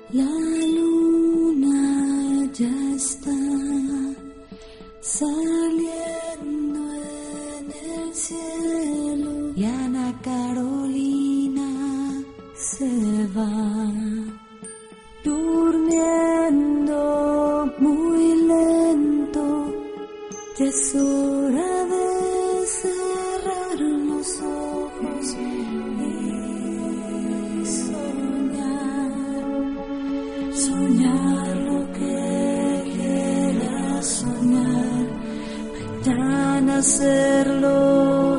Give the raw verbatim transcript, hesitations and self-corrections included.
La luna ya está saliendo en el cielo y Ana Carolina se va durmiendo muy lento. Ya es hora de cerrar los ojos y soñar, soñar lo que quieras soñar, mañana hacerlo.